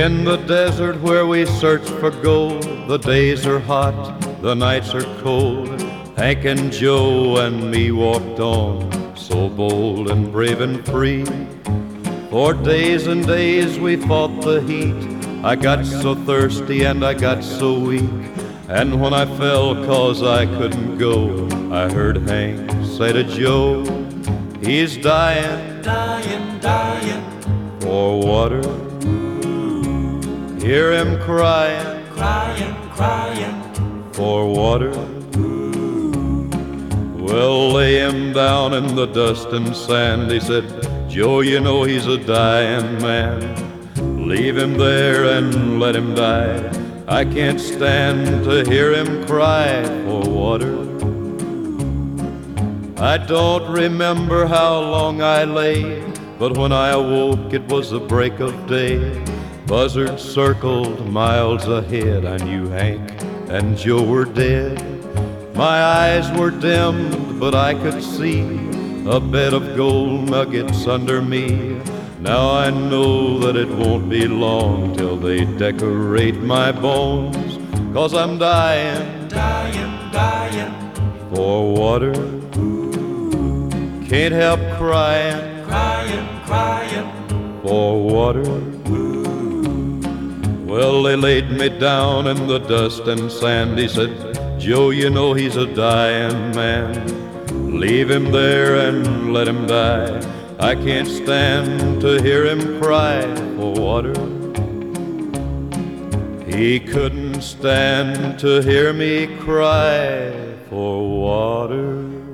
In the desert where we search for gold, the days are hot, the nights are cold. Hank and Joe and me walked on, so bold and brave and free. For days and days we fought the heat. I got so thirsty and I got so weak. And when I fell 'cause I couldn't go, I heard Hank say to Joe, he's dying, dying, dying for water. Hear him crying, crying, crying for water. Well, lay him down in the dust and sand. He said, Joe, you know he's a dying man. Leave him there and let him die. I can't stand to hear him cry for water. I don't remember how long I lay, but when I awoke it was the break of day. Buzzards circled miles ahead. I knew Hank and Joe were dead. My eyes were dimmed, but I could see a bed of gold nuggets under me. Now I know that it won't be long till they decorate my bones, 'cause I'm dying, dying, dying for water. Can't help crying, crying, crying for water. Well, they laid me down in the dust and sand. He said, Joe, you know he's a dying man. Leave him there and let him die. I can't stand to hear him cry for water. He couldn't stand to hear me cry for water.